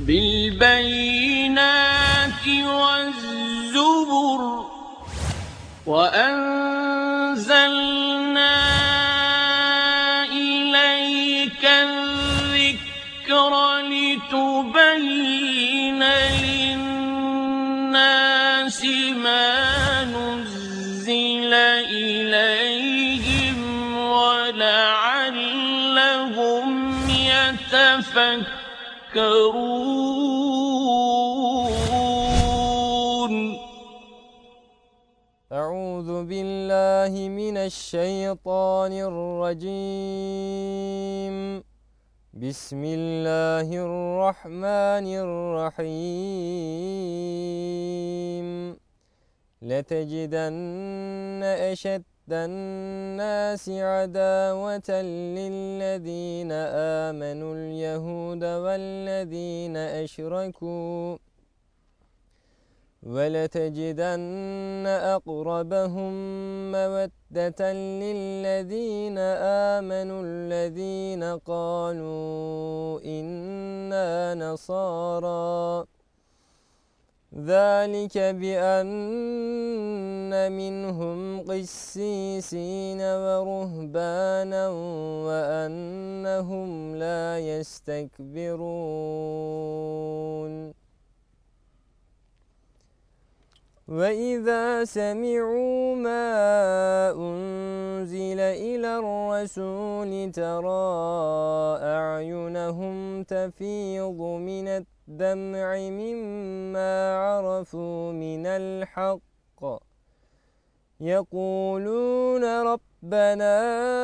بالبينات والزبر وأنزلنا إليك الذكر لتبين للناس ما نزل إليهم ولعلهم يتفكرون. أعوذ بالله من الشيطان الرجيم. بسم الله الرحمن الرحيم. لتجدن أشد الناس عداوة للذين آمنوا اليهود والذين أشركوا ولتجدن أقربهم مودة للذين آمنوا الذين قالوا إنا نصارى ذلك بأن منهم قسيسين ورهبانا وأنهم لا يستكبرون. وإذا سمعوا ما أنزل إلى الرسول ترى أعينهم تفيض من الدمع مما عرفوا من الحق يقولون ربنا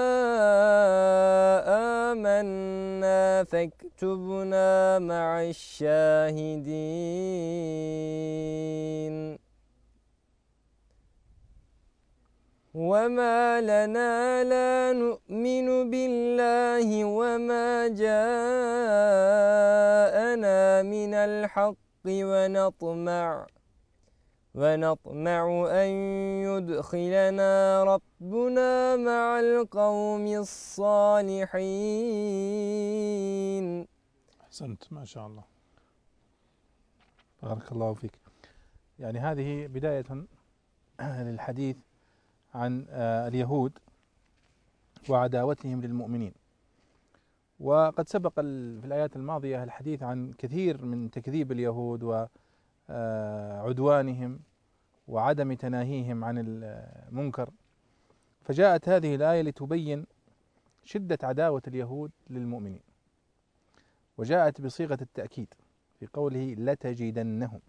آمنا فاكتبنا مع الشاهدين. وما لنا لا نؤمن بالله وما جاءنا من الحق ونطمع أن يدخلنا ربنا مع القوم الصالحين. أحسنت ما شاء الله، بارك الله فيك. يعني هذه بداية للحديث عن اليهود وعداوتهم للمؤمنين، وقد سبق في الآيات الماضية الحديث عن كثير من تكذيب اليهود وعدوانهم وعدم تناهيهم عن المنكر، فجاءت هذه الآية لتبين شدة عداوة اليهود للمؤمنين، وجاءت بصيغة التأكيد في قوله لتجدنهم.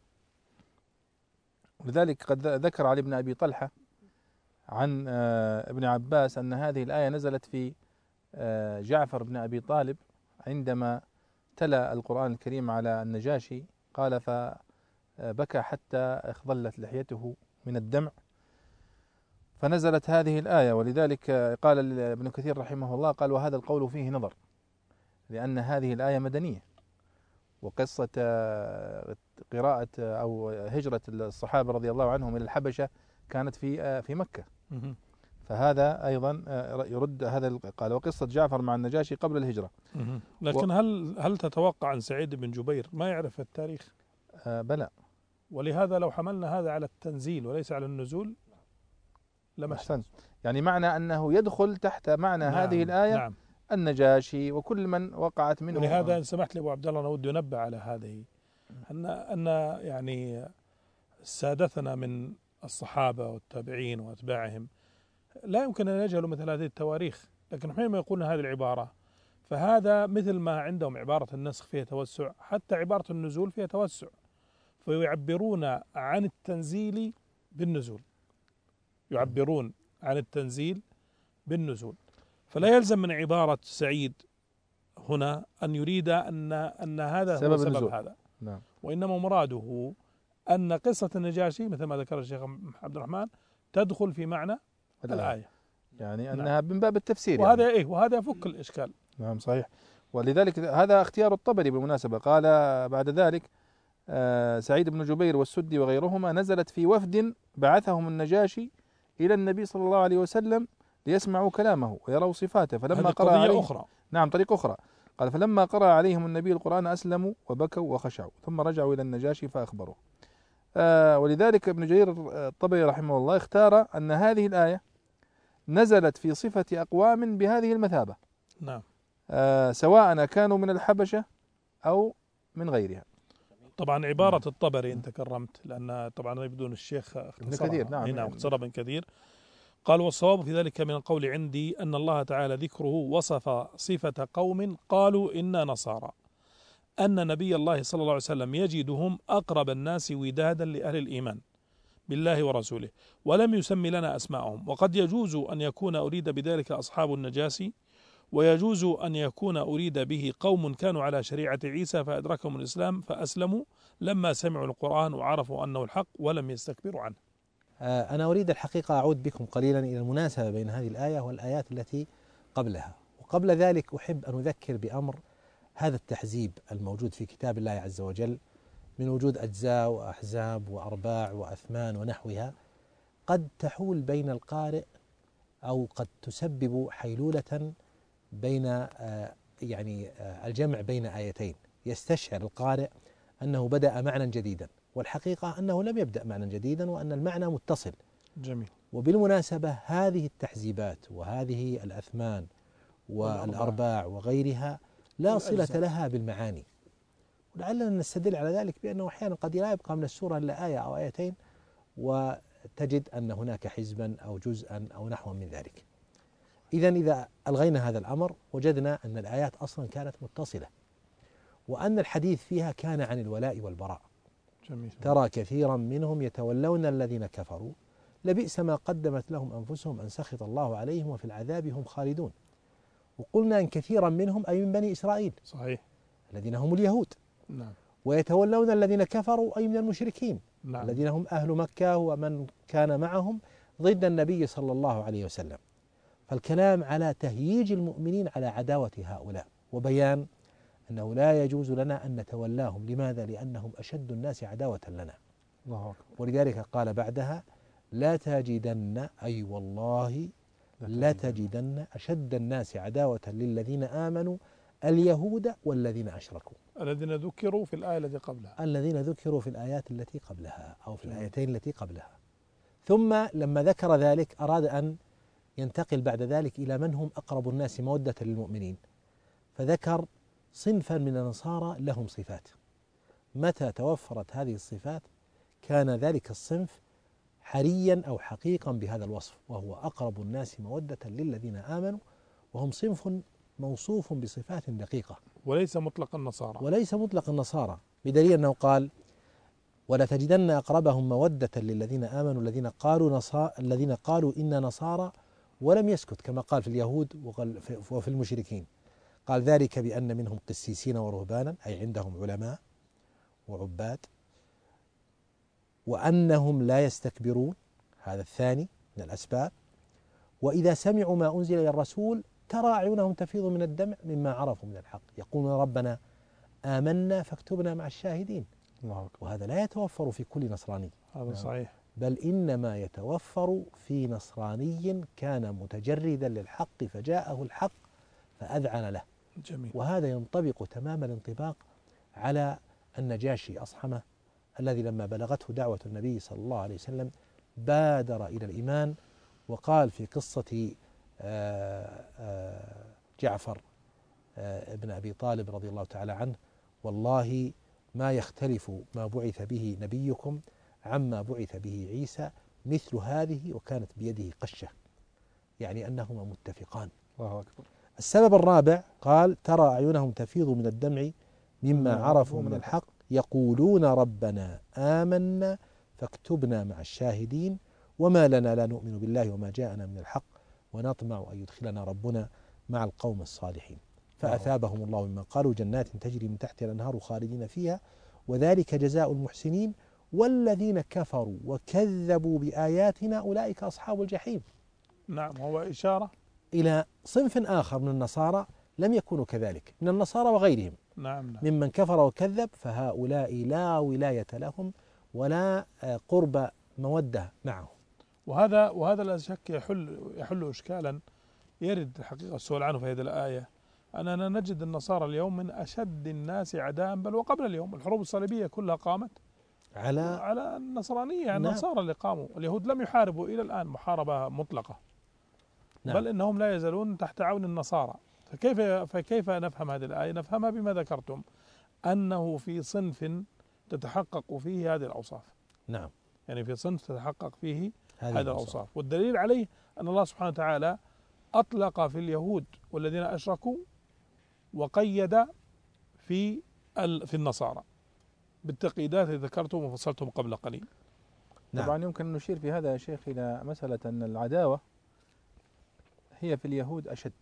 ولذلك قد ذكر علي بن أبي طلحة عن ابن عباس أن هذه الآية نزلت في جعفر بن أبي طالب عندما تلا القرآن الكريم على النجاشي، قال فبكى حتى اخضلت لحيته من الدمع، فنزلت هذه الآية. ولذلك قال ابن كثير رحمه الله قال وهذا القول فيه نظر، لأن هذه الآية مدنية، وقصة قراءة أو هجرة الصحابة رضي الله عنهم إلى الحبشة كانت في مكة، فهذا أيضا يرد هذا. قال وقصة جعفر مع النجاشي قبل الهجرة. لكن هل تتوقع أن سعيد بن جبير ما يعرف التاريخ؟ بلى. ولهذا لو حملنا هذا على التنزيل وليس على النزول لما أحسنت. يعني معنى أنه يدخل تحت معنى هذه الآية. نعم. النجاشي وكل من وقعت منه. ولهذا إن سمحت لي أبو عبد الله، أنا ودي أنبه على هذه أن يعني سادتنا من الصحابة والتابعين وأتباعهم لا يمكن أن يجهلوا مثل هذه التواريخ، لكن حينما يقولون هذه العبارة فهذا مثل ما عندهم عبارة النسخ فيها توسع، حتى عبارة النزول فيها توسع، فيعبرون عن التنزيل بالنزول، يعبرون عن التنزيل بالنزول. فلا يلزم من عبارة سعيد هنا أن يريد أن هذا هو سبب هذا. نعم. وإنما مراده أن قصة النجاشي مثل ما ذكر الشيخ عبد الرحمن تدخل في معنى الآية، يعني أنها من باب التفسير، وهذا يعني. وهذا يفك الإشكال. نعم صحيح. ولذلك هذا اختيار الطبري بالمناسبة. قال بعد ذلك سعيد بن جبير والسدي وغيرهما نزلت في وفد بعثهم النجاشي إلى النبي صلى الله عليه وسلم ليسمعوا كلامه ويروا صفاته، فلما قرأ عليه أخرى. نعم طريق أخرى. قال فلما قرأ عليهم النبي القرآن أسلموا وبكوا وخشعوا ثم رجعوا إلى النجاشي فأخبروه. ولذلك ابن جرير الطبري رحمه الله اختار أن هذه الآية نزلت في صفة أقوام بهذه المثابة، نعم، سواء كانوا من الحبشة أو من غيرها. طبعا عبارة الطبري أنت كرمت، لأن طبعا يبدو أن الشيخ ابن كثير نعم اختصرها ابن كثير. قال والصواب في ذلك من القول عندي أن الله تعالى ذكره وصف صفة قوم قالوا إنا نصارى، أن نبي الله صلى الله عليه وسلم يجدهم أقرب الناس ودادا لأهل الإيمان بالله ورسوله، ولم يسمي لنا أسماءهم. وقد يجوز أن يكون أريد بذلك أصحاب النجاشي، ويجوز أن يكون أريد به قوم كانوا على شريعة عيسى فأدركهم الإسلام فأسلموا لما سمعوا القرآن وعرفوا أنه الحق ولم يستكبروا عنه. أنا أريد الحقيقة أعود بكم قليلا إلى المناسبة بين هذه الآية والآيات التي قبلها. وقبل ذلك أحب أن أذكر بأمر هذا التحزيب الموجود في كتاب الله عز وجل من وجود أجزاء وأحزاب وأرباع وأثمان ونحوها، قد تحول بين القارئ أو قد تسبب حيلولة بين الجمع بين آيتين، يستشعر القارئ أنه بدأ معنى جديدا، والحقيقة أنه لم يبدأ معنى جديدا وأن المعنى متصل. جميل. وبالمناسبة هذه التحزيبات وهذه الأثمان والأرباع وغيرها لا صلة لها بالمعاني، ولعلنا نستدل على ذلك بأنه أحيانا قد لا يبقى من السورة إلا آية أو آيتين وتجد أن هناك حزبا أو جزءا أو نحو من ذلك. إذا ألغينا هذا الأمر وجدنا أن الآيات أصلا كانت متصلة، وأن الحديث فيها كان عن الولاء والبراء. جميل. ترى كثيرا منهم يتولون الذين كفروا لبئس ما قدمت لهم أنفسهم أن سخط الله عليهم وفي العذاب هم خالدون. وقلنا أن كثيرا منهم أي من بني إسرائيل، صحيح، الذين هم اليهود. نعم. ويتولون الذين كفروا أي من المشركين، نعم. الذين هم أهل مكة ومن كان معهم ضد النبي صلى الله عليه وسلم. فالكلام على تهييج المؤمنين على عداوة هؤلاء، وبيان أنه لا يجوز لنا أن نتولاهم. لماذا؟ لأنهم أشد الناس عداوة لنا. الله أكبر. ولذلك قال بعدها لا تجدن، أي والله لا تجدن أشد الناس عداوة للذين آمنوا اليهود والذين أشركوا، الذين ذكروا في الآية التي قبلها، الذين ذكروا في الآيات التي قبلها أو في الآيتين التي قبلها. ثم لما ذكر ذلك أراد أن ينتقل بعد ذلك إلى من هم أقرب الناس مودة للمؤمنين، فذكر صنفا من النصارى لهم صفات، متى توفرت هذه الصفات كان ذلك الصنف حريا أو حقيقا بهذا الوصف، وهو أقرب الناس مودة للذين آمنوا، وهم صنف موصوف بصفات دقيقة وليس مطلق النصارى، وليس مطلق النصارى، بدليل أنه قال ولا تجدن أقربهم مودة للذين آمنوا الذين قالوا إنا نصارى، ولم يسكت كما قال في اليهود وفي المشركين، قال ذلك بأن منهم قسيسين ورهبانا أي عندهم علماء وعباد، وأنهم لا يستكبرون، هذا الثاني من الأسباب، وإذا سمعوا ما أنزل إلى الرسول ترى أعينهم تفيض من الدمع مما عرفوا من الحق، يقولون ربنا آمنا فاكتبنا مع الشاهدين. الله أكبر. وهذا لا يتوفر في كل نصراني، هذا صحيح، بل إنما يتوفر في نصراني كان متجردا للحق فجاءه الحق فأذعن له. جميل. وهذا ينطبق تمام الانطباق على النجاشي أصحمه الذي لما بلغته دعوة النبي صلى الله عليه وسلم بادر إلى الإيمان، وقال في قصة جعفر ابن أبي طالب رضي الله تعالى عنه والله ما يختلف ما بعث به نبيكم عما بعث به عيسى مثل هذه وكانت بيده قشة، يعني أنهما متفقان. الله أكبر. السبب الرابع قال ترى أعينهم تفيض من الدمع مما عرفوا من الحق يقولون ربنا آمنا فاكتبنا مع الشاهدين وما لنا لا نؤمن بالله وما جاءنا من الحق ونطمع أن يدخلنا ربنا مع القوم الصالحين، فأثابهم الله مما قالوا جنات تجري من تحتها الأنهار خالدين فيها وذلك جزاء المحسنين والذين كفروا وكذبوا بآياتنا أولئك أصحاب الجحيم. نعم، هو إشارة إلى صنف آخر من النصارى لم يكونوا كذلك، من النصارى وغيرهم. نعم. ممن كفر وكذب فهؤلاء لا ولاية لهم ولا قرب مودة معهم. وهذا لا شك يحل إشكالا يرد الحقيقة السؤال عنه في هذه الآية، أننا نجد النصارى اليوم من أشد الناس عداء، بل وقبل اليوم الحروب الصليبية كلها قامت على النصرانية. نعم. النصارى اللي قاموا، اليهود لم يحاربوا إلى الآن محاربة مطلقة. نعم. بل إنهم لا يزالون تحت عون النصارى. فكيف نفهم هذه الآية؟ نفهمها بما ذكرتم، أنه في صنف تتحقق فيه هذه الأوصاف. نعم. يعني في صنف تتحقق فيه هذه الأوصاف. والدليل عليه أن الله سبحانه وتعالى أطلق في اليهود والذين أشركوا، وقيد في النصارى بالتقييدات التي ذكرتم وفصلتم قبل قليل. نعم. طبعا يمكن أن نشير في هذا يا شيخ إلى مسألة أن العداوة هي في اليهود أشد،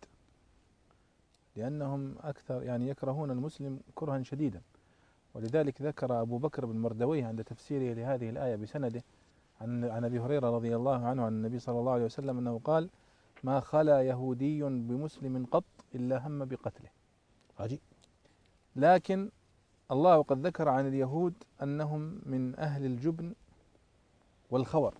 لأنهم أكثر يعني يكرهون المسلم كرها شديدا. ولذلك ذكر أبو بكر بن مردويه عند تفسيره لهذه الآية بسنده عن أبي هريرة رضي الله عنه عن النبي صلى الله عليه وسلم أنه قال: ما خلا يهودي بمسلم قط إلا هم بقتله. عجيب. لكن الله قد ذكر عن اليهود أنهم من أهل الجبن والخور،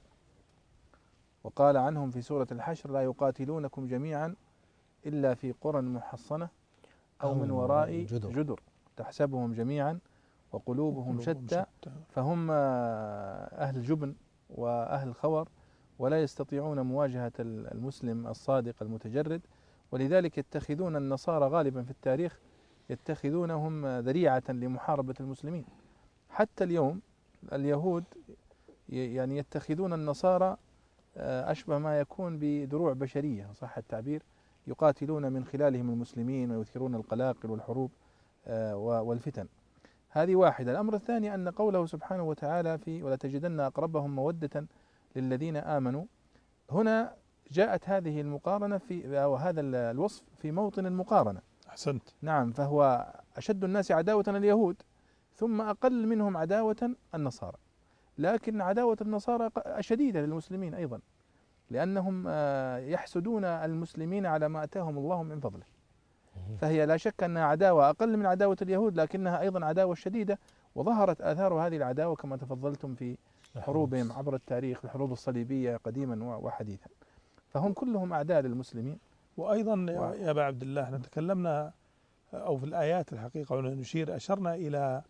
وقال عنهم في سورة الحشر: لا يقاتلونكم جميعا إلا في قرى محصنة أو من وراء جدر تحسبهم جميعا وقلوبهم شتى، فهم أهل الجبن وأهل الخور ولا يستطيعون مواجهة المسلم الصادق المتجرد. ولذلك يتخذون النصارى غالبا في التاريخ يتخذونهم ذريعة لمحاربة المسلمين. حتى اليوم اليهود يعني يتخذون النصارى أشبه ما يكون بدروع بشرية صح التعبير، يقاتلون من خلالهم المسلمين ويثيرون القلاقل والحروب والفتن. هذه واحدة. الأمر الثاني أن قوله سبحانه وتعالى في ولا تجدن أقربهم مودة للذين آمنوا، هنا جاءت هذه المقارنة في أو هذا الوصف في موطن المقارنة. أحسنت. نعم، فهو أشد الناس عداوة اليهود، ثم أقل منهم عداوة النصارى. لكن عداوة النصارى شديدة للمسلمين أيضا، لأنهم يحسدون المسلمين على ما أتاهم الله من فضله. فهي لا شك أنها عداوة أقل من عداوة اليهود، لكنها أيضا عداوة شديدة، وظهرت آثار هذه العداوة كما تفضلتم في حروبهم عبر التاريخ، الحروب الصليبية قديما وحديثا. فهم كلهم أعداء للمسلمين. وأيضا يا أبا عبد الله، احنا تكلمنا أو في الآيات الحقيقة ونشير أشرنا إلى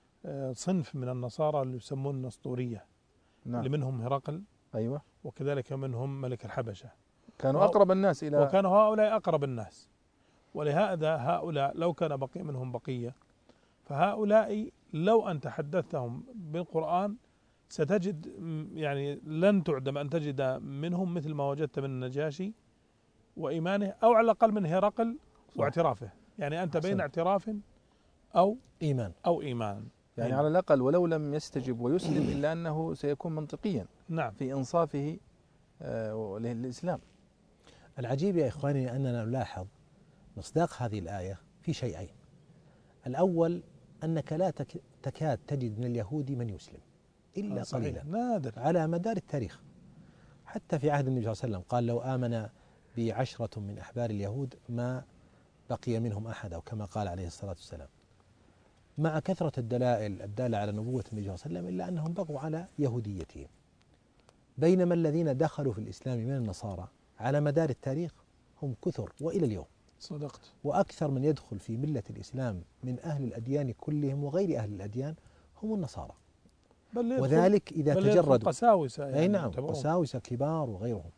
صنف من النصارى اللي يسمون النسطورية. نعم. اللي منهم هرقل. أيوة. وكذلك منهم ملك الحبشة. كانوا أقرب الناس إلى وكانوا هؤلاء أقرب الناس. ولهذا هؤلاء لو كان بقي منهم بقية، فهؤلاء لو أن تحدثتهم بالقرآن ستجد يعني لن تعدم أن تجد منهم مثل ما وجدت من النجاشي وإيمانه، أو على الأقل من هرقل واعترافه. يعني أنت بين اعتراف أو إيمان يعني على الأقل ولو لم يستجب ويسلم إلا أنه سيكون منطقيا. نعم. في إنصافه للإسلام. العجيب يا إخواني أننا نلاحظ مصداق هذه الآية في شيئين. الأول أنك لا تكاد تجد من اليهود من يسلم إلا قليلا، نادر على مدار التاريخ. حتى في عهد النبي صلى الله عليه وسلم قال: لو آمن بعشرة من أحبار اليهود ما بقي منهم أحد، أو كما قال عليه الصلاة والسلام، مع كثرة الدلائل الدالة على نبوة النبي صلى الله عليه وسلم، إلا أنهم بقوا على يهوديتهم. بينما الذين دخلوا في الإسلام من النصارى على مدار التاريخ هم كثر وإلى اليوم. صدقت. وأكثر من يدخل في ملة الإسلام من أهل الأديان كلهم وغير أهل الأديان هم النصارى. وذلك إذا تجردوا قساوسة يعني. أي نعم، قساوسة كبار وغيرهم.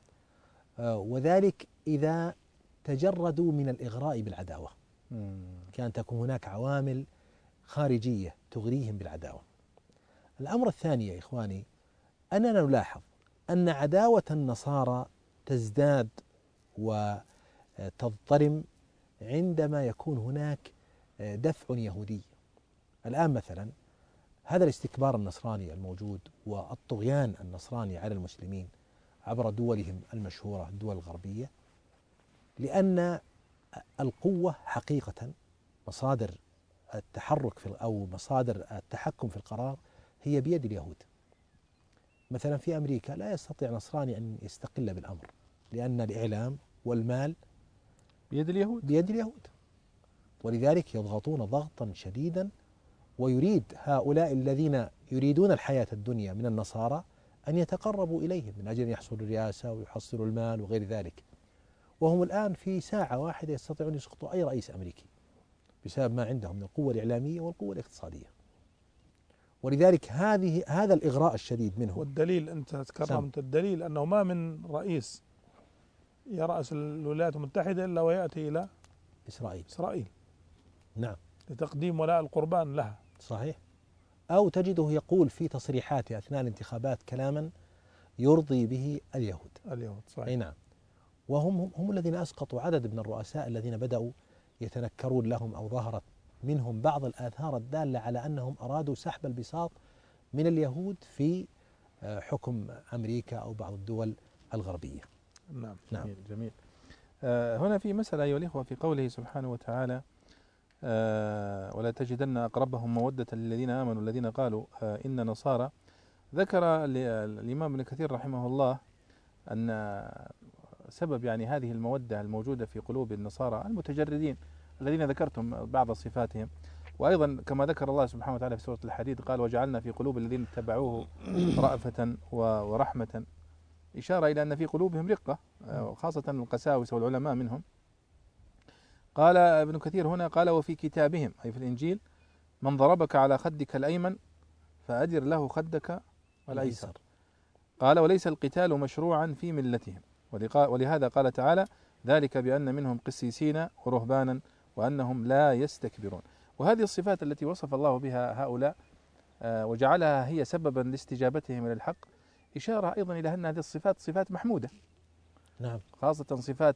وذلك إذا تجردوا من الإغراء بالعداوة. كان تكون هناك عوامل خارجية تغريهم بالعداوة. الأمر الثاني يا إخواني أننا نلاحظ أن عداوة النصارى تزداد وتضطرم عندما يكون هناك دفع يهودي. الآن مثلا هذا الاستكبار النصراني الموجود والطغيان النصراني على المسلمين عبر دولهم المشهورة الدول الغربية، لأن القوة حقيقة مصادر التحرك أو مصادر التحكم في القرار هي بيد اليهود. مثلا في أمريكا لا يستطيع نصراني أن يستقل بالأمر، لأن الإعلام والمال بيد اليهود. ولذلك يضغطون ضغطا شديدا، ويريد هؤلاء الذين يريدون الحياة الدنيا من النصارى أن يتقربوا إليهم من أجل أن يحصلوا الرئاسة ويحصلوا المال وغير ذلك. وهم الآن في ساعة واحدة يستطيعون يسقطوا أي رئيس أمريكي بسبب ما عندهم من القوة الإعلامية والقوة الاقتصادية. ولذلك هذا الإغراء الشديد منهم. والدليل أنت تكرمت، الدليل أنه ما من رئيس يرأس الولايات المتحدة إلا ويأتي إلى إسرائيل نعم، لتقديم ولاء القربان لها. صحيح. أو تجده يقول في تصريحاته أثناء الانتخابات كلاما يرضي به اليهود. صحيح. أي نعم. وهم الذين أسقطوا عدد من الرؤساء الذين بدأوا يتنكرون لهم، أو ظهرت منهم بعض الآثار الدالة على أنهم أرادوا سحب البساط من اليهود في حكم أمريكا أو بعض الدول الغربية. نعم. جميل. هنا في مسألة أيها الإخوة في قوله سبحانه وتعالى ولا تجدن أقربهم مودة للذين آمنوا الذين قالوا إن نصارى. ذكر الإمام ابن كثير رحمه الله أن سبب يعني هذه المودة الموجودة في قلوب النصارى المتجردين الذين ذكرتم بعض صفاتهم، وأيضا كما ذكر الله سبحانه وتعالى في سورة الحديد قال وجعلنا في قلوب الذين اتبعوه رأفة ورحمة، إشارة إلى أن في قلوبهم رقة، خاصة القساوسة والعلماء منهم. قال ابن كثير هنا قال وفي كتابهم أي في الإنجيل من ضربك على خدك الأيمن فأدر له خدك الأيسر. قال وليس القتال مشروعا في ملتهم، ولهذا قال تعالى ذلك بأن منهم قسيسين ورهبانا وأنهم لا يستكبرون. وهذه الصفات التي وصف الله بها هؤلاء وجعلها هي سببا لاستجابتهم إلى الحق إشارة أيضا إلى أن هذه الصفات صفات محمودة. نعم. خاصة صفات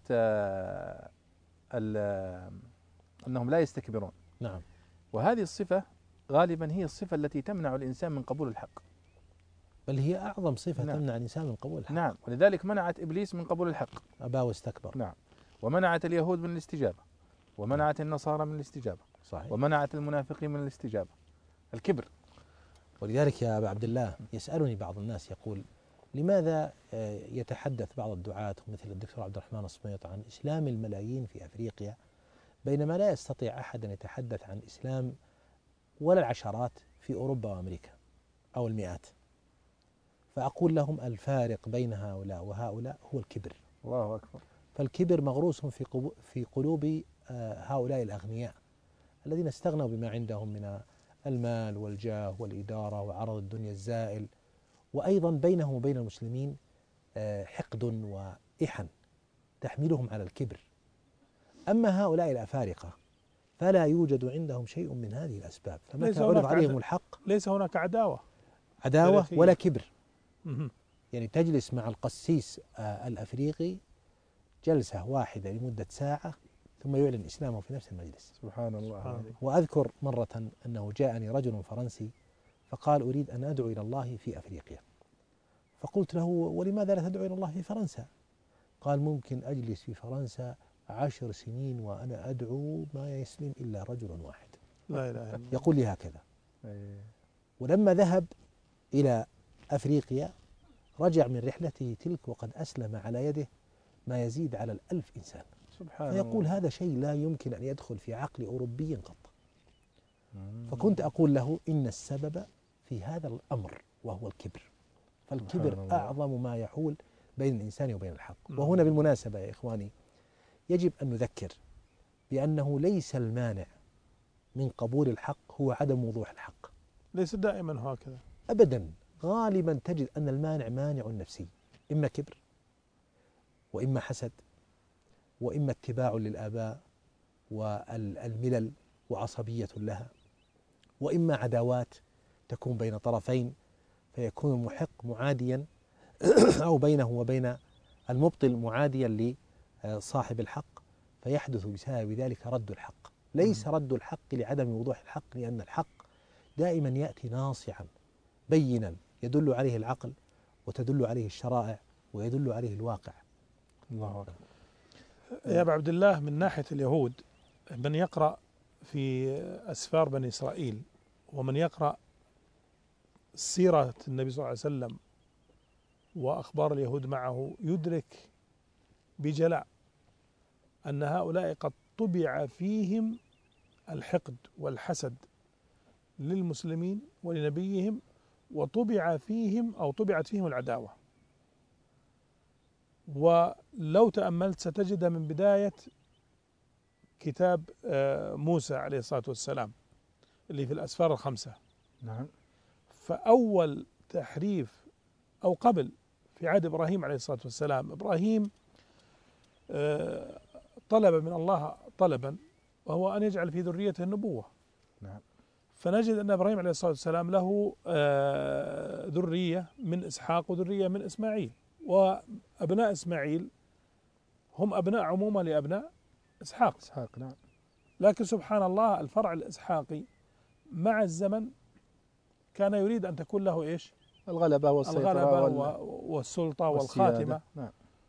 أنهم لا يستكبرون. نعم. وهذه الصفة غالبا هي الصفة التي تمنع الإنسان من قبول الحق، بل هي أعظم صفة تمنع الإنسان من قبول الحق. نعم. ولذلك منعت إبليس من قبول الحق، أبى واستكبر. نعم. ومنعت اليهود من الاستجابة، ومنعت النصارى من الاستجابة، صحيح. ومنعت المنافقين من الاستجابة، الكبر. ولذلك يا أبا عبد الله يسألني بعض الناس يقول لماذا يتحدث بعض الدعاة مثل الدكتور عبد الرحمن الصميط عن إسلام الملايين في أفريقيا بينما لا يستطيع أحد أن يتحدث عن إسلام ولا العشرات في أوروبا وأمريكا أو المئات؟ فأقول لهم الفارق بين هؤلاء وهؤلاء هو الكبر. الله أكبر. فالكبر مغروس في قلوب هؤلاء الأغنياء الذين استغنوا بما عندهم من المال والجاه والإدارة وعرض الدنيا الزائل، وأيضا بينهم وبين المسلمين حقد وإحن تحملهم على الكبر. أما هؤلاء الأفارقة فلا يوجد عندهم شيء من هذه الأسباب، فمتى عرض عليهم الحق ليس هناك عداوة ولا كبر. يعني تجلس مع القسيس الأفريقي جلسة واحدة لمدة ساعة ثم يعلن إسلامه في نفس المجلس. سبحان الله. وأذكر مرة أنه جاءني رجل فرنسي فقال أريد أن أدعو إلى الله في أفريقيا، فقلت له ولماذا لا تدعو إلى الله في فرنسا؟ قال ممكن أجلس في فرنسا 10 سنين وأنا أدعو ما يسلم إلا رجل واحد. لا إله إلا الله. يقول لي هكذا. ولما ذهب إلى أفريقيا رجع من رحلته تلك وقد أسلم على يده ما يزيد على 1000 إنسان. فيقول هذا شيء لا يمكن أن يدخل في عقل أوروبي قط. فكنت أقول له إن السبب في هذا الأمر وهو الكبر، فالكبر أعظم ما يحول بين الإنسان وبين الحق. وهنا بالمناسبة يا إخواني يجب أن نذكر بأنه ليس المانع من قبول الحق هو عدم وضوح الحق. ليس دائما هكذا أبدا. غالبا تجد أن المانع مانع نفسي، إما كبر وإما حسد وإما اتباع للآباء والملل وعصبية لها، وإما عداوات تكون بين طرفين فيكون المحق معاديا أو بينه وبين المبطل معاديا لصاحب الحق فيحدث بسبب ذلك رد الحق. ليس رد الحق لعدم وضوح الحق، لأن الحق دائما يأتي ناصعا بينا يدل عليه العقل وتدل عليه الشرائع ويدل عليه الواقع. الله أكبر. يا أبا عبد الله من ناحية اليهود من يقرأ في أسفار بني إسرائيل ومن يقرأ سيرة النبي صلى الله عليه وسلم وأخبار اليهود معه يدرك بجلاء أن هؤلاء قد طبع فيهم الحقد والحسد للمسلمين ولنبيهم، وطبع فيهم أو طبعت فيهم العداوة. ولو تأملت ستجد من بداية كتاب موسى عليه الصلاة والسلام اللي في الأسفار الخمسة. نعم. فأول تحريف أو قبل في عهد إبراهيم عليه الصلاة والسلام، إبراهيم طلب من الله طلبا وهو أن يجعل في ذريته النبوة. نعم. فنجد أن إبراهيم عليه الصلاة والسلام له ذرية من إسحاق وذرية من إسماعيل، وأبناء إسماعيل هم أبناء عموما لأبناء إسحاق. نعم. لكن سبحان الله الفرع الإسحاقي مع الزمن كان يريد أن تكون له إيش؟ الغلبة والسيطرة والسلطة والخاتمة. نعم.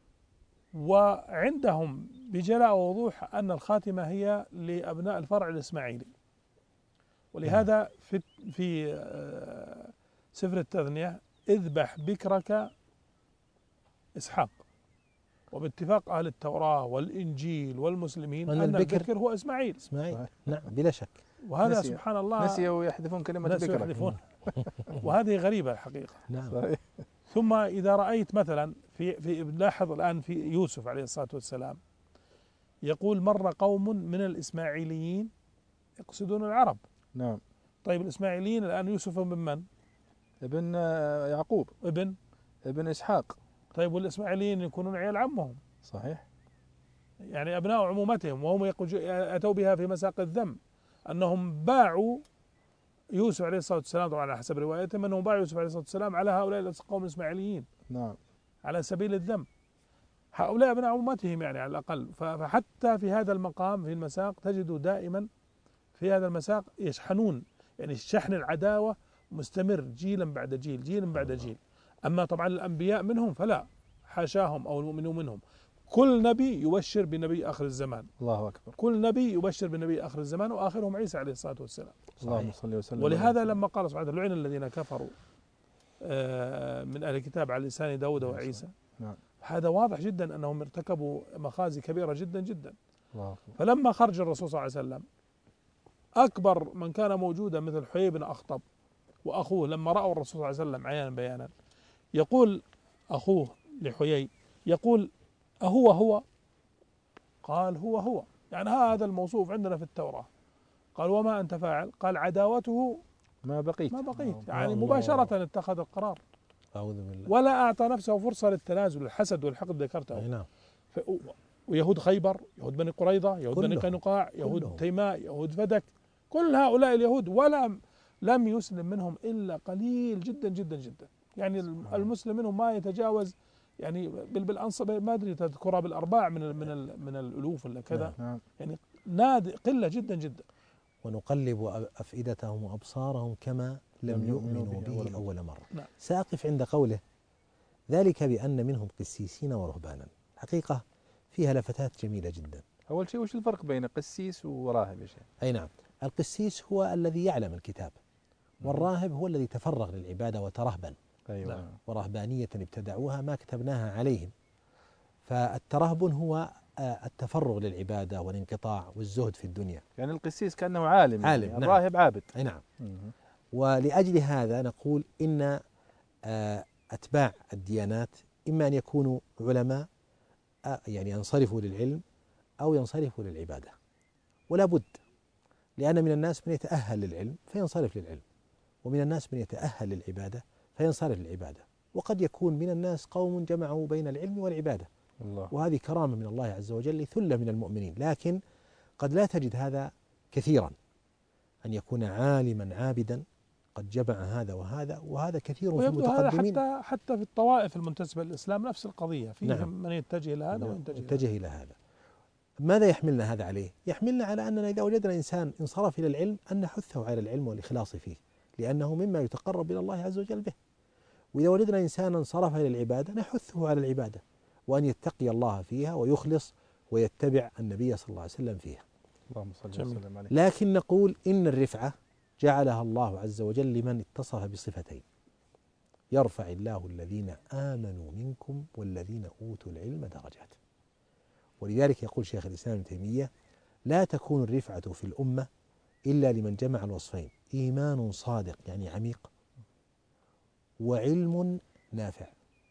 وعندهم بجلاء ووضوح أن الخاتمة هي لأبناء الفرع الإسماعيلي، ولهذا في سفر التثنية اذبح بكرك إسحاق، وباتفاق أهل التوراة والإنجيل والمسلمين أن البكر هو إسماعيل. نعم بلا شك. وهذا سبحان الله نسيوا يحذفون كلمة بكرك. وهذه غريبة الحقيقة. نعم. ثم إذا رأيت مثلا في لاحظ الآن في يوسف عليه الصلاة والسلام يقول مر قوم من الإسماعيليين يقصدون العرب. نعم. طيب الإسماعيليين الآن يوسف من؟ ابن يعقوب، ابن إسحاق. طيب والإسماعيليين يكونون عيال عمهم. صحيح. يعني أبناء عمومتهم، وهم أتوا بها في مساق الذم أنهم باعوا يوسف عليه الصلاة والسلام، طبعا على حسب روايتهم أنهم باعوا يوسف عليه الصلاة والسلام على هؤلاء القوم الإسماعيليين. نعم. على سبيل الذم. هؤلاء أبناء عمومتهم يعني على الأقل. فحتى في هذا المقام في المساق تجد دائما في هذا المساق يشحنون، يعني شحن العداوة مستمر جيلا بعد جيل، جيلا بعد جيل. أما طبعا الأنبياء منهم فلا، حاشاهم أو المؤمنون منهم. كل نبي يبشر بنبي آخر الزمان. الله أكبر. كل نبي يبشر بنبي آخر الزمان، وآخرهم عيسى عليه الصلاة والسلام. اللهم صل وسلم. ولهذا لما قال سبحانه لعن الذين كفروا من أهل الكتاب على لسان داود وعيسى. نعم. هذا واضح جدا أنهم ارتكبوا مخازي كبيرة جدا جدا. الله أكبر. فلما خرج الرسول صلى الله عليه وسلم أكبر من كان موجودا مثل حيي بن أخطب وأخوه، لما رأوا الرسول صلى الله عليه وسلم عيانا بيانا، يقول أخوه لحيي يقول أهو هو؟ قال هو، يعني هذا الموصوف عندنا في التوراة. قال وما أنت فاعل؟ قال عداوته ما بقيت. يعني مباشرة اتخذ القرار. أعوذ بالله. ولا أعطى نفسه فرصة للتنازل. الحسد والحقد ذكرته. نعم. ويهود خيبر، يهود بني قريظة، يهود بني قينقاع، يهود تيماء، يهود فدك، كل هؤلاء اليهود لم يسلم منهم إلا قليل جدا جدا جدا. يعني المسلم منهم ما يتجاوز يعني بالأنصب ما أدري تذكرها بالأرباع من الألوف ولا كذا. نعم. يعني نادر، قلة جدا جدا. ونقلب أفئدتهم وأبصارهم كما لم يؤمنوا به أول مرة. نعم. سأقف عند قوله ذلك بأن منهم قسيسين ورهبانا. حقيقة فيها لفتات جميلة جدا. أول شيء وش الفرق بين قسيس وراهب يا شيخ؟ أي نعم. القسيس هو الذي يعلم الكتاب، والراهب هو الذي تفرغ للعبادة وترهبا. أيوة. نعم. ورهبانية ابتدعوها ما كتبناها عليهم. فالترهبن هو التفرغ للعبادة والانقطاع والزهد في الدنيا. يعني القسيس كأنه عالم. يعني نعم. الراهب عابد. أي نعم. ولأجل هذا نقول إن أتباع الديانات إما أن يكونوا علماء يعني ينصرفوا للعلم أو ينصرفوا للعبادة، ولا بد، لأن من الناس من يتأهل للعلم فينصرف للعلم، ومن الناس من يتأهل للعبادة فينصرف للعبادة. وقد يكون من الناس قوم جمعوا بين العلم والعبادة، الله. وهذه كرامة من الله عز وجل لثلة من المؤمنين. لكن قد لا تجد هذا كثيرا، أن يكون عالما عابدا قد جمع هذا وهذا، وهذا كثير في المتقدمين. هذا حتى في الطوائف المنتسبة للإسلام نفس القضية، فيه نعم. من يتجه إلى هذا ويتجه إلى هذا. ماذا يحملنا هذا عليه؟ يحملنا على أننا إذا وجدنا إنسان انصرف إلى العلم أن نحثه على العلم والإخلاص فيه، لأنه مما يتقرب إلى الله عز وجل به. وإذا وجدنا إنسانا انصرف إلى العبادة نحثه على العبادة، وأن يتقي الله فيها ويخلص ويتبع النبي صلى الله عليه وسلم فيها. اللهم صل وسلم عليه. لكن نقول إن الرفعة جعلها الله عز وجل لمن اتصف بصفتين: يرفع الله الذين آمنوا منكم والذين أوتوا العلم درجات. ولذلك يقول شيخ الإسلام ابن تيمية: لا تكون الرفعة في الأمة إلا لمن جمع الوصفين: إيمان صادق يعني عميق، وعلم نافع.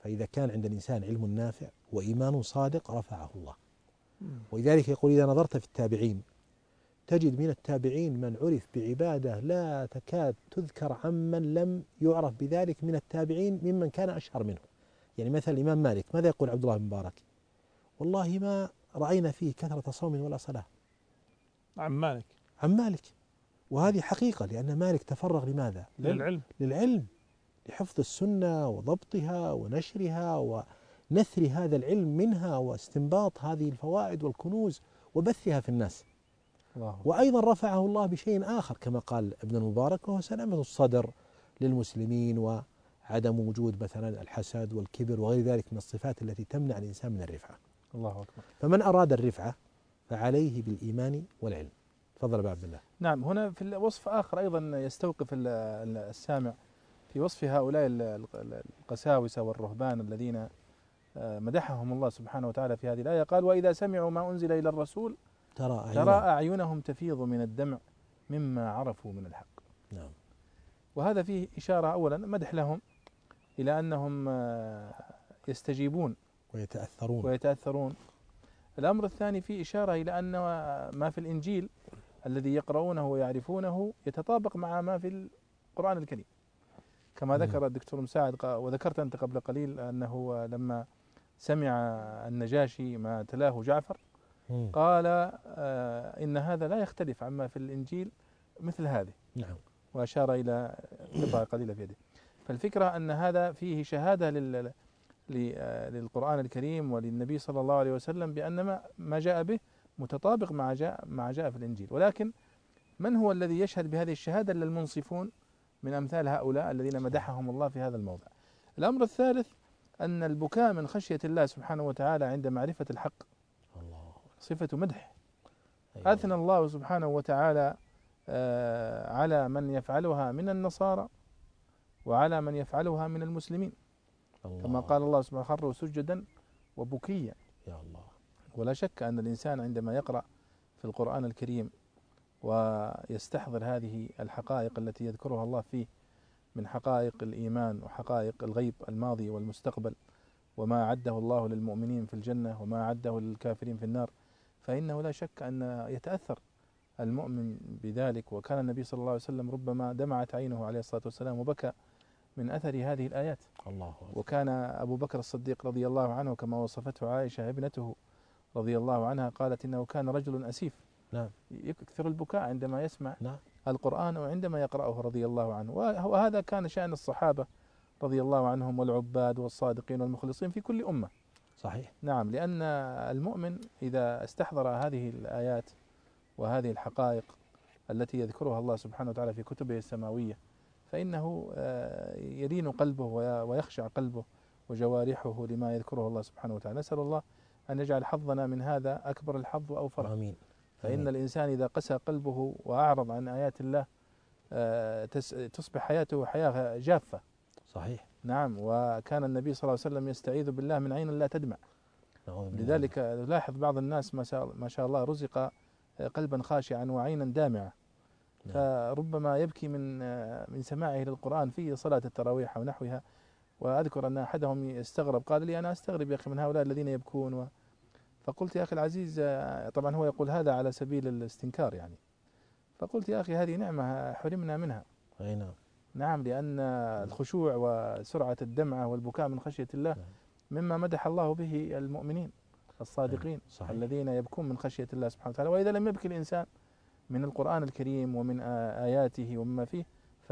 فإذا كان عند الإنسان علم نافع وإيمان صادق رفعه الله. ولذلك يقول إذا نظرت في التابعين تجد من التابعين من عرف بعبادة لا تكاد تذكر عمن لم يعرف بذلك من التابعين ممن كان أشهر منه. يعني مثلا الإمام مالك ماذا يقول عبد الله بن مبارك؟ والله ما رأينا فيه كثرة صوم ولا صلاة. عن مالك. عن مالك. وهذه حقيقة لأن مالك تفرغ لماذا؟ للعلم، لحفظ السنة وضبطها ونشرها ونثر هذا العلم منها واستنباط هذه الفوائد والكنوز وبثها في الناس. وأيضا رفعه الله بشيء آخر كما قال ابن المبارك وهو سلامة الصدر للمسلمين وعدم وجود مثلا الحسد والكبر وغير ذلك من الصفات التي تمنع الإنسان من الرفعة. الله أكبر. فمن أراد الرفعة فعليه بالإيمان والعلم. تفضل أبا عبد الله. نعم، هنا في وصف آخر أيضا يستوقف السامع في وصف هؤلاء القساوسة والرهبان الذين مدحهم الله سبحانه وتعالى في هذه الآية. قال وإذا سمعوا ما أنزل إلى الرسول ترى أعينهم تفيض من الدمع مما عرفوا من الحق. نعم. وهذا فيه إشارة أولا مدح لهم إلى أنهم يستجيبون ويتأثرون. الأمر الثاني فيه إشارة إلى أن ما في الإنجيل الذي يقرؤونه ويعرفونه يتطابق مع ما في القرآن الكريم كما ذكر الدكتور مساعد وذكرت أنت قبل قليل أنه لما سمع النجاشي ما تلاه جعفر قال إن هذا لا يختلف عما في الإنجيل مثل هذه. نعم. وأشار إلى قطعة قليلة في يده. فالفكرة أن هذا فيه شهادة للقرآن الكريم وللنبي صلى الله عليه وسلم بأن ما جاء به متطابق مع جاء في الإنجيل. ولكن من هو الذي يشهد بهذه الشهادة إلا المنصفون من أمثال هؤلاء الذين مدحهم الله في هذا الموضع. الأمر الثالث أن البكاء من خشية الله سبحانه وتعالى عند معرفة الحق صفة مدح. أثنى الله سبحانه وتعالى على من يفعلها من النصارى وعلى من يفعلها من المسلمين كما قال الله سبحانه خروا سجدا وبكيا. يا الله. ولا شك أن الإنسان عندما يقرأ في القرآن الكريم ويستحضر هذه الحقائق التي يذكرها الله فيه من حقائق الإيمان وحقائق الغيب الماضي والمستقبل وما أعده الله للمؤمنين في الجنة وما أعده للكافرين في النار، فإنه لا شك أن يتأثر المؤمن بذلك. وكان النبي صلى الله عليه وسلم ربما دمعت عينه عليه الصلاة والسلام وبكى من أثر هذه الآيات. الله. وكان أبو بكر الصديق رضي الله عنه كما وصفته عائشة ابنته رضي الله عنها قالت إنه كان رجل أسيف. نعم. يكثر البكاء عندما يسمع نعم. القرآن وعندما يقرأه رضي الله عنه. وهذا كان شأن الصحابة رضي الله عنهم والعباد والصادقين والمخلصين في كل أمة. صحيح. نعم، لأن المؤمن إذا استحضر هذه الآيات وهذه الحقائق التي يذكرها الله سبحانه وتعالى في كتبه السماوية فإنه يلين قلبه ويخشع قلبه وجوارحه لما يذكره الله سبحانه وتعالى. نسأل الله أن يجعل حظنا من هذا أكبر الحظ وأوفره. آمين. فإن الإنسان إذا قسى قلبه وأعرض عن آيات الله تصبح حياته حياة جافة. صحيح. نعم. وكان النبي صلى الله عليه وسلم يستعيذ بالله من عين لا تدمع. لذلك لاحظ بعض الناس ما شاء الله رزق قلبا خاشعا وعينا دامعة فربما يبكي من سماعه للقرآن في صلاة التراويح ونحوها. وأذكر أن أحدهم استغرب قال لي أنا أستغرب يا أخي من هؤلاء الذين يبكون فقلت يا أخي العزيز طبعا هو يقول هذا على سبيل الاستنكار يعني. فقلت يا أخي هذه نعمة حرمنا منها. أي نعم. نعم، لأن الخشوع وسرعة الدمعة والبكاء من خشية الله مما مدح الله به المؤمنين الصادقين. صحيح. الذين يبكون من خشية الله سبحانه وتعالى. وإذا لم يبكي الإنسان من القرآن الكريم ومن آياته ومما فيه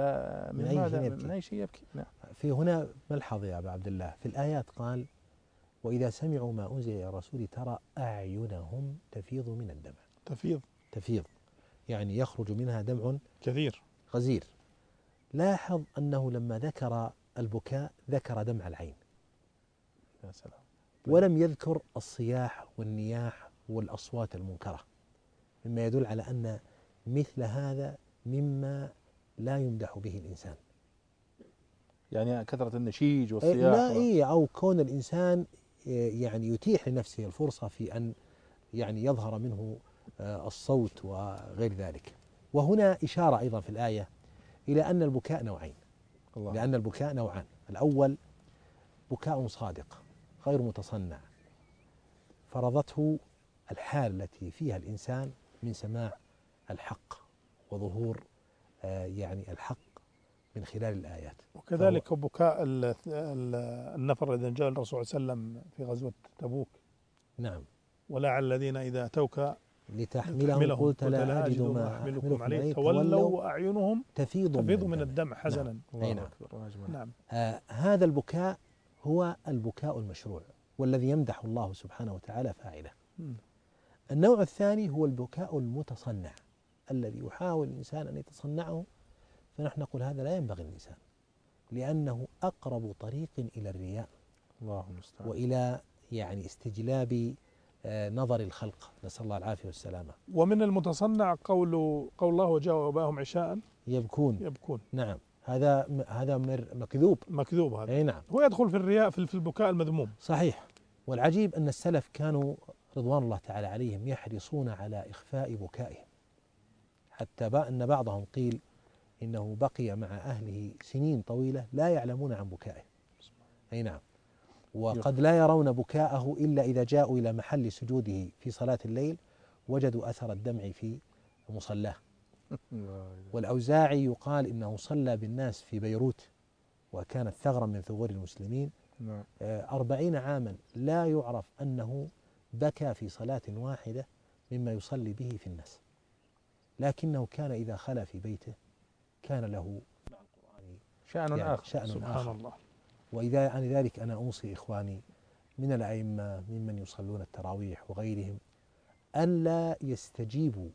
من أي شيء يبكي. نعم. في هنا ملحظ يا أبا عبد الله في الآيات قال وإذا سمعوا ما أنزل إلى الرسول ترى أعينهم تفيض من الدمع. تفيض يعني يخرج منها دمع كثير غزير. لاحظ أنه لما ذكر البكاء ذكر دمع العين. يا سلام. ولم يذكر الصياح والنياح والأصوات المنكرة مما يدل على أن مثل هذا مما لا يمدح به الإنسان. يعني كثرة النشيج والصياح لا أو كون الإنسان يعني يتيح لنفسه الفرصة في أن يعني يظهر منه الصوت وغير ذلك. وهنا إشارة أيضا في الآية إلى أن البكاء نوعين. لأن البكاء نوعان. الأول بكاء صادق غير متصنع فرضته الحال التي فيها الإنسان من سماع الحق وظهور يعني الحق من خلال الآيات. وكذلك بكاء النفر الذين جاء الرسول صلى الله عليه وسلم في غزوة تبوك. نعم. ولعل الذين إذا أتوك لتحملهم قلت لا أجد ما أحملكم عليه تولوا وأعينهم تفيض من الدمع حزنا. نعم. نعم. هذا البكاء هو البكاء المشروع والذي يمدح الله سبحانه وتعالى فاعله. النوع الثاني هو البكاء المتصنع الذي يحاول الإنسان أن يتصنعه، فنحن نقول هذا لا ينبغي الإنسان، لأنه أقرب طريق إلى الرياء وإلى يعني استجلاب نظر الخلق، نسأل الله العافية والسلامة. ومن المتصنع قول الله وجاءوا أباهم عشاء يبكون. نعم. هذا مكذوب هذا. أي نعم. هو يدخل في الرياء في البكاء المذموم. صحيح. والعجيب أن السلف كانوا رضوان الله تعالى عليهم يحرصون على إخفاء بكائهم، حتى أن بعضهم قيل إنه بقي مع أهله سنين طويلة لا يعلمون عن بكائه. أي نعم. وقد لا يرون بكاءه إلا إذا جاءوا إلى محل سجوده في صلاة الليل وجدوا أثر الدمع في مصلاه. والأوزاعي يقال إنه صلى بالناس في بيروت وكانت ثغرا من ثغور المسلمين 40 عاما لا يعرف أنه بكى في صلاة واحدة مما يصلي به في الناس، لكنه كان إذا خلا في بيته كان له مع القرآن شأن آخر. سبحان الله. وإذا عن ذلك أنا أوصي إخواني من الأئمة ممن يصلون التراويح وغيرهم ألا يستجيبوا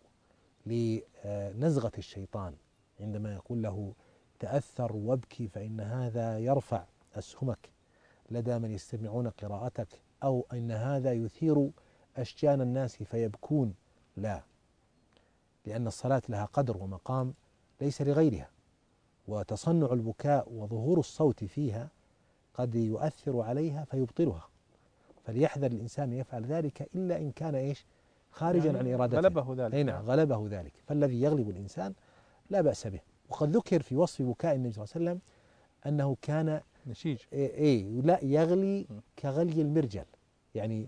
لنزغة الشيطان عندما يقول له تأثر وابكي فإن هذا يرفع أسهمك لدى من يستمعون قراءتك، أو أن هذا يثير أشجان الناس فيبكون. لا، لأن الصلاة لها قدر ومقام ليس لغيرها، وتصنع البكاء وظهور الصوت فيها قد يؤثر عليها فيبطلها، فليحذر الإنسان يفعل ذلك إلا إن كان خارجا يعني عن إرادته، غلبه ذلك. نعم غلبه ذلك، فالذي يغلب الإنسان لا بأس به. وقد ذكر في وصف بكاء النبي صلى الله عليه وسلم أنه كان نشيج لا يغلي كغلي المرجل، يعني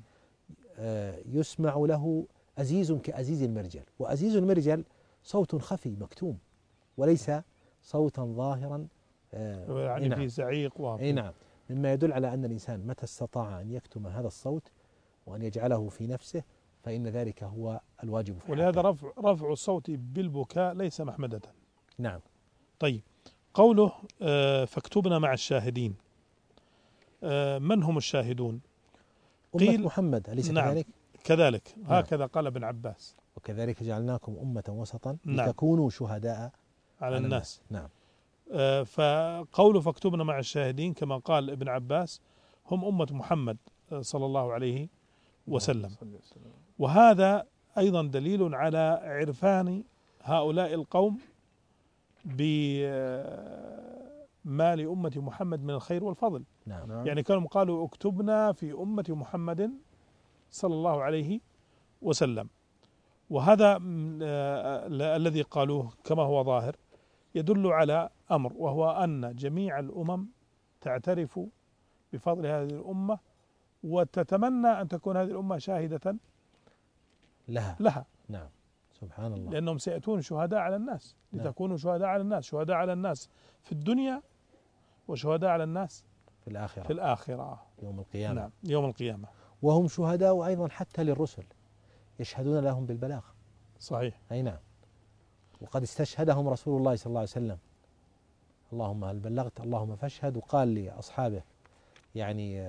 يسمع له أزيز كأزيز المرجل، وأزيز المرجل صوت خفي مكتوم وليس صوتا ظاهرا يعني نعم. في زعيق نعم، مما يدل على أن الإنسان متى استطاع أن يكتم هذا الصوت وأن يجعله في نفسه فإن ذلك هو الواجب في ولهذا رفع الصوت بالبكاء ليس محمدة. نعم. طيب، قوله فاكتبنا مع الشاهدين، من هم الشاهدون؟ أمة محمد، أليس نعم كذلك هكذا قال ابن عباس، وكذلك جعلناكم أمة وسطا نعم. لتكونوا شهداء على الناس. نعم. فقوله فاكتبنا مع الشاهدين كما قال ابن عباس هم أمة محمد صلى الله عليه وسلم، وهذا أيضا دليل على عرفان هؤلاء القوم بما لأمة محمد من الخير والفضل. نعم. يعني كانوا قالوا اكتبنا في أمة محمد صلى الله عليه وسلم، وهذا الذي قالوه كما هو ظاهر يدل على أمر، وهو أن جميع الأمم تعترف بفضل هذه الأمة وتتمنى أن تكون هذه الأمة شاهدة لها. نعم. سبحان الله. لأنهم سيأتون شهداء على الناس، لتكونوا شهداء على الناس، شهداء على الناس في الدنيا وشهداء على الناس في الآخرة يوم القيامة. نعم، يوم القيامة. وهم شهداء أيضا حتى للرسل، يشهدون لهم بالبلاغ. صحيح. أي نعم. وقد استشهدهم رسول الله صلى الله عليه وسلم، اللهم هل بلغت اللهم فاشهد، وقال لأصحابه يعني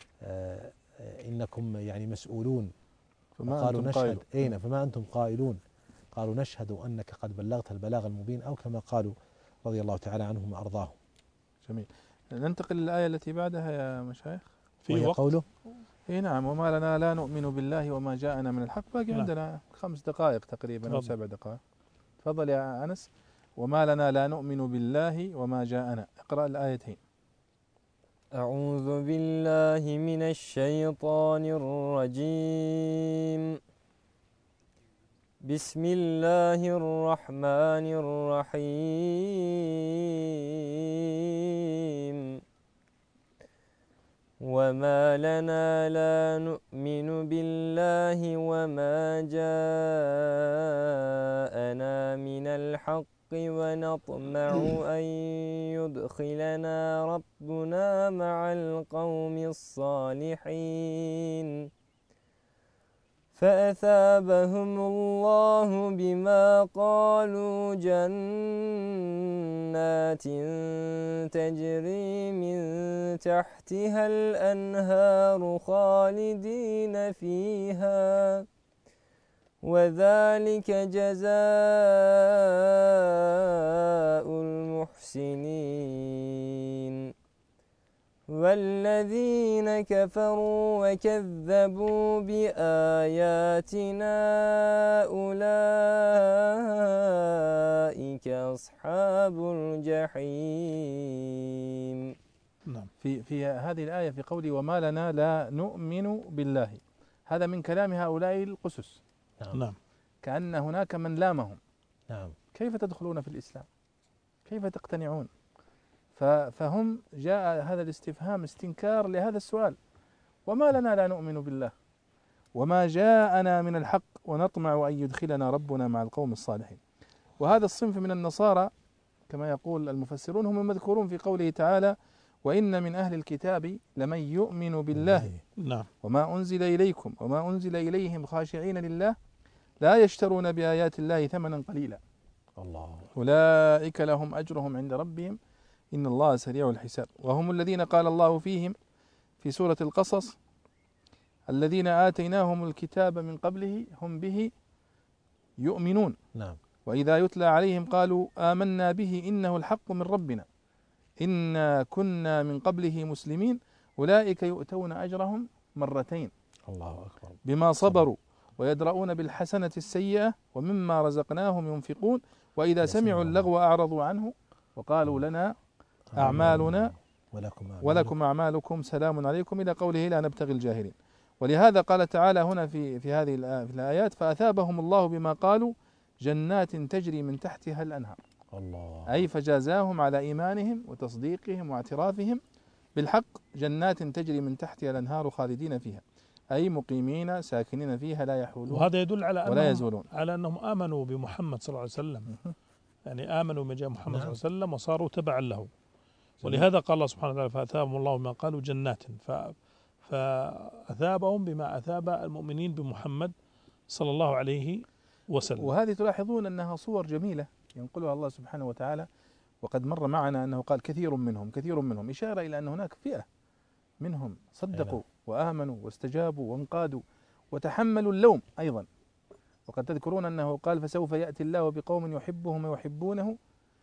إنكم يعني مسؤولون، قالوا نشهد فما أنتم قائلون، قالوا نشهد أنك قد بلغت البلاغ المبين، أو كما قالوا رضي الله تعالى عنهم وأرضاهم. جميل. ننتقل للآية التي بعدها يا مشايخ، في قوله نعم وما لنا لا نؤمن بالله وما جاءنا من الحق. باقي عندنا 5 دقائق تقريبا أو 7 دقائق. تفضل يا أنس. وما لنا لا نؤمن بالله وما جاءنا. اقرأ الآيتين. أعوذ بالله من الشيطان الرجيم. بسم الله الرحمن الرحيم. وما لنا لا نؤمن بالله وما جاءنا من الحق ونطمع أن يدخلنا ربنا مع القوم الصالحين فأثابهم الله بما قالوا جنات تجري من تحتها الأنهار خالدين فيها وذلك جزاء المحسنين والذين كفروا وكذبوا بآياتنا أولئك أصحاب الجحيم. نعم. في هذه الآية في قوله وما لنا لا نؤمن بالله، هذا من كلام هؤلاء القسس. نعم. كأن هناك من لامهم. نعم. كيف تدخلون في الإسلام؟ كيف تقتنعون؟ فهم جاء هذا الاستفهام استنكار لهذا السؤال. وما لنا لا نؤمن بالله وما جاءنا من الحق ونطمع أن يدخلنا ربنا مع القوم الصالحين. وهذا الصنف من النصارى كما يقول المفسرون هم المذكورون في قوله تعالى وإن من أهل الكتاب لمن يؤمن بالله نعم. وما أنزل إليكم وما أنزل إليهم خاشعين لله لا يشترون بآيات الله ثمنا قليلا الله أولئك لهم أجرهم عند ربهم إن الله سريع الحساب. وهم الذين قال الله فيهم في سورة القصص الذين آتيناهم الكتاب من قبله هم به يؤمنون. نعم. وإذا يتلى عليهم قالوا آمنا به إنه الحق من ربنا إنا كنا من قبله مسلمين أولئك يؤتون أجرهم مرتين الله أكبر بما صبروا ويدرؤون بالحسنة السيئة ومما رزقناهم ينفقون وإذا سمعوا اللغو أعرضوا عنه وقالوا لنا أعمالنا ولكم أعمالكم سلام عليكم إلى قوله لا نبتغي الجاهلين. ولهذا قال تعالى هنا في هذه الآيات فأثابهم الله بما قالوا جنات تجري من تحتها الأنهار الله. أي فجازاهم على إيمانهم وتصديقهم واعترافهم بالحق جنات تجري من تحتها الأنهار خالدين فيها أي مقيمين ساكنين فيها لا يحولون. وهذا يدل على ولا يزولون على أنهم آمنوا بمحمد صلى الله عليه وسلم، يعني آمنوا بما جاء محمد صلى الله عليه وسلم وصاروا تبعا له. ولهذا قال الله سبحانه وتعالى فأثابهم الله بما قالوا جنات، فأثابهم بما أثاب المؤمنين بمحمد صلى الله عليه وسلم. وهذه تلاحظون أنها صور جميلة ينقلها الله سبحانه وتعالى، وقد مر معنا أنه قال كثير منهم إشارة إلى أن هناك فئة منهم صدقوا وآمنوا واستجابوا وانقادوا وتحملوا اللوم أيضا. وقد تذكرون أنه قال فسوف يأتي الله بقوم يحبهم ويحبونه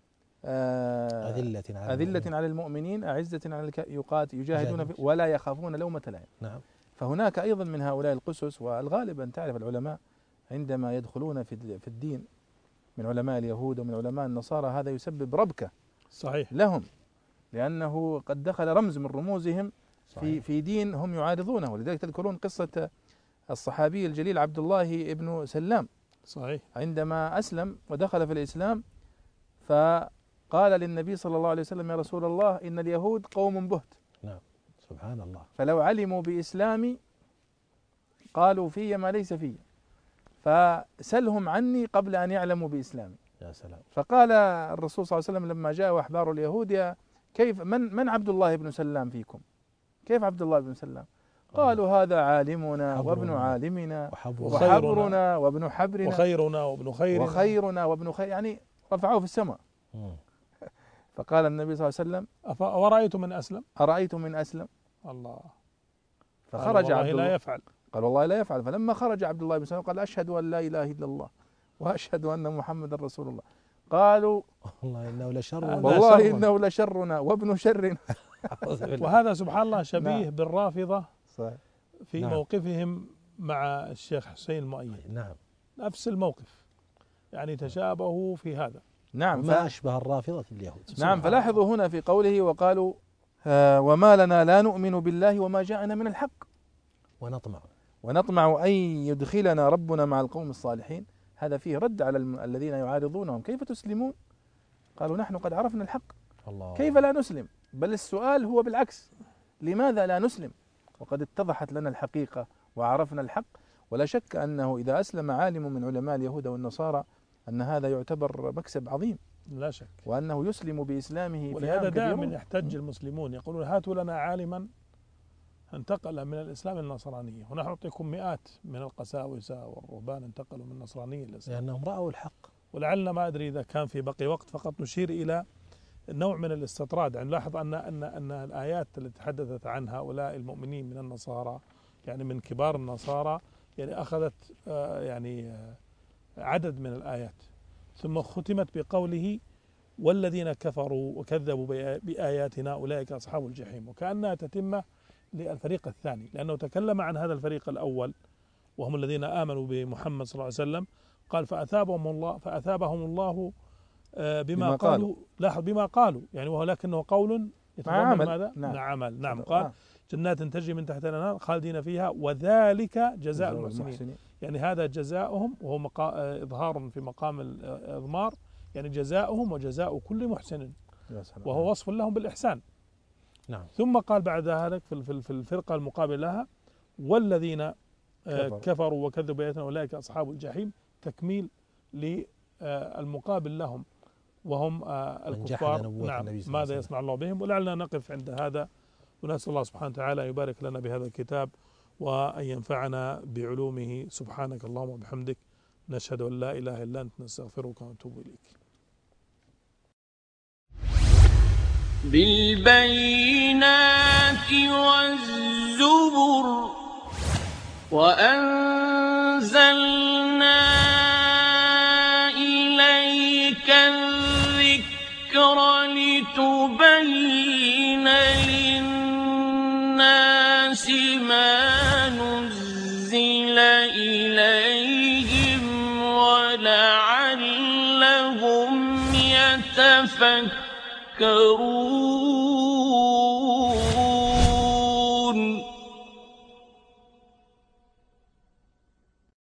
أذلة على المؤمنين أعزة على يجاهدون ولا يخافون لومة لائم. نعم. فهناك أيضا من هؤلاء القسس، والغالب أن تعرف العلماء عندما يدخلون في الدين من علماء اليهود ومن علماء النصارى هذا يسبب ربكة صحيح لهم، لأنه قد دخل رمز من رموزهم في دين هم يعارضونه. ولذلك تذكرون قصة الصحابي الجليل عبد الله ابن سلام صحيح عندما أسلم ودخل في الإسلام فقال للنبي صلى الله عليه وسلم يا رسول الله إن اليهود قوم بهت. نعم سبحان الله. فلو علموا بإسلامي قالوا في ما ليس في فسلهم عني قبل أن يعلموا بإسلامي. يا سلام. فقال الرسول صلى الله عليه وسلم لما جاء أحبار اليهود كيف من عبد الله بن سلام فيكم؟ كيف عبد الله بن سلام؟ قالوا هذا عالمنا وابن عالمنا وحبرنا وابن حبرنا وخيرنا وابن خير يعني رفعوه في السماء. فقال النبي صلى الله عليه وسلم أرأيت من أسلم الله. فخرج عبد الله قال والله لا يفعل. فلما خرج عبد الله بن سلام قال أشهد أن لا إله إلا الله وأشهد أن محمد رسول الله. قالوا والله إنه لشرنا وابن شرنا. وهذا سبحان الله شبيه بالرافضة في موقفهم مع الشيخ حسين المؤيد. نعم نفس الموقف يعني تشابهوا في هذا. نعم ما أشبه الرافضة اليهود. نعم. فلاحظوا هنا في قوله وقالوا وما لنا لا نؤمن بالله وما جاءنا من الحق ونطمع أن يدخلنا ربنا مع القوم الصالحين. هذا فيه رد على الذين يعارضونهم كيف تسلمون؟ قالوا نحن قد عرفنا الحق الله. كيف لا نسلم؟ بل السؤال هو بالعكس لماذا لا نسلم؟ وقد اتضحت لنا الحقيقة وعرفنا الحق. ولا شك أنه إذا أسلم عالم من علماء اليهود والنصارى أن هذا يعتبر مكسب عظيم، لا شك، وأنه يسلم بإسلامه. ولهذا دائما يحتج المسلمون يقولون هاتوا لنا عالما انتقل من الإسلام إلى النصرانية، ونحن نعطيكم مئات من القساوسة والرهبان انتقلوا من النصرانية إلى الإسلام لأنهم رأوا الحق. ولعلنا ما أدري إذا كان في بقي وقت فقط نشير إلى نوع من الاستطراد. يعني نلاحظ أن الآيات التي تحدثت عن هؤلاء المؤمنين من النصارى، يعني من كبار النصارى، يعني أخذت عدد من الآيات، ثم ختمت بقوله والذين كفروا وكذبوا بآياتنا أولئك أصحاب الجحيم، وكأنها تتمة للفريق الثاني، لأنه تكلم عن هذا الفريق الأول وهم الذين آمنوا بمحمد صلى الله عليه وسلم، قال فأثابهم الله بما قالوا. لاحظ بما قالوا، يعني ولكنه قول يتضمن ماذا؟ عمل. نعم. قال جنات تجري من تحتها الأنهار خالدين فيها وذلك جزاء المحسنين. يعني هذا جزاؤهم، وهو إظهار في مقام الإضمار، يعني جزاؤهم وجزاء كل محسن، وهو وصف لهم بالإحسان. نعم. ثم قال بعد ذلك في الفرقة المقابلة لها والذين كفروا وكذبوا بآياتنا أولئك أصحاب الجحيم، تكميل للمقابل لهم وهم الكفار. نعم. ماذا يصنع الله بهم؟ ولعلنا نقف عند هذا، ونسأل الله سبحانه وتعالى أن يبارك لنا بهذا الكتاب وأن ينفعنا بعلومه. سبحانك اللهم وبحمدك، نشهد أن لا إله إلا أنت، نستغفرك ونتوب إليك. بالبينات والزبر وأنزلنا إليك الذكر لتبين للناس ما نزل إليهم ولعلهم يتفكرون.